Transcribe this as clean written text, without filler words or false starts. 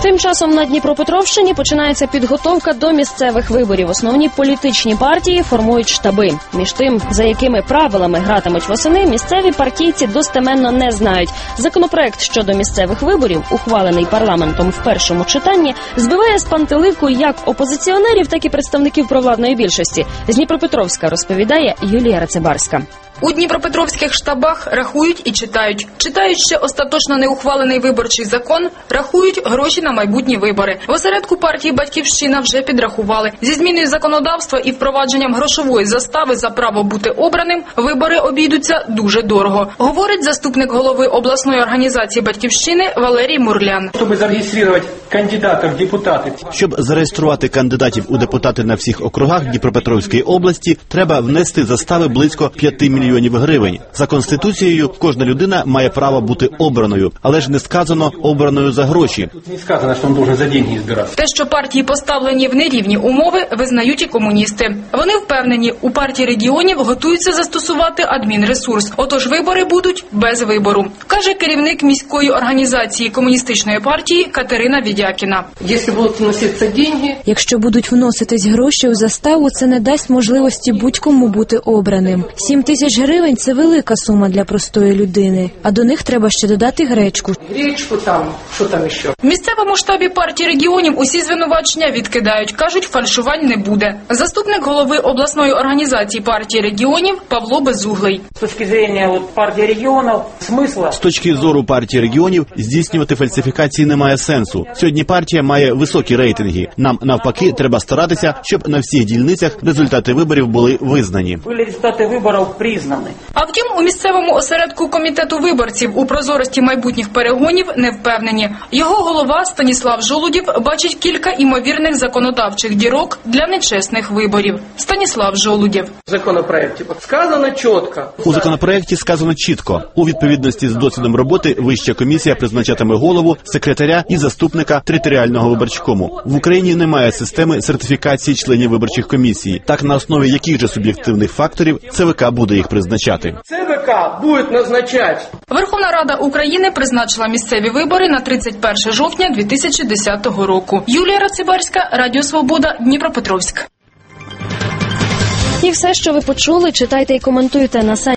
Тим часом на Дніпропетровщині починається підготовка до місцевих виборів. Основні політичні партії формують штаби. Між тим, за якими правилами гратимуть восени, місцеві партійці достеменно не знають. Законопроект щодо місцевих виборів, ухвалений парламентом в першому читанні, збиває з пантелику як опозиціонерів, так і представників провладної більшості. З Дніпропетровська розповідає Юлія Рацибарська. У дніпропетровських штабах рахують і читають. Читають ще остаточно неухвалений виборчий закон, рахують гроші на майбутні вибори. В осередку партії «Батьківщина» вже підрахували. Зі зміною законодавства і впровадженням грошової застави за право бути обраним, вибори обійдуться дуже дорого, говорить заступник голови обласної організації «Батьківщини» Валерій Мурлян. Щоб зареєструвати кандидатів у депутати на всіх округах Дніпропетровської області, треба внести застави близько 5 мільйонів гривень. За Конституцією кожна людина має право бути обраною, але ж не сказано обраною за гроші. Те, що партії поставлені в нерівні умови, визнають і комуністи. Вони впевнені, у партії регіонів готуються застосувати адмінресурс. Отож вибори будуть без вибору, каже керівник міської організації комуністичної партії Катерина Відякіна. Якщо будуть вноситись гроші у заставу, це не дасть можливості будь-кому бути обраним. 7 тисяч гривень – це велика сума для простої людини, а до них треба ще додати гречку. В місцевому штабі партії регіонів усі звинувачення відкидають, кажуть, фальшувань не буде. Заступник голови обласної організації партії регіонів Павло Безуглий. З точки зору партії регіонів здійснювати фальсифікації немає сенсу. Сьогодні партія має високі рейтинги. Нам навпаки треба старатися, щоб на всіх дільницях результати виборів були визнані. А втім, у місцевому осередку комітету виборців у прозорості майбутніх перегонів не впевнені. Його голова Станіслав Жолудєв бачить кілька імовірних законодавчих дірок для нечесних виборів. Станіслав Жолудєв. У законопроекті сказано чітко. У відповідності з досвідом роботи Вища комісія призначатиме голову, секретаря і заступника територіального виборчкому. В Україні немає системи сертифікації членів виборчих комісій. Так, на основі яких же суб'єктивних факторів ЦВК буде їх призначати. ЦВК буде назначати. Верховна Рада України призначила місцеві вибори на 31 жовтня 2010 року. Юлія Рацибарська, Радіо Свобода, Дніпропетровськ. І все, що ви почули, читайте і коментуйте на сайті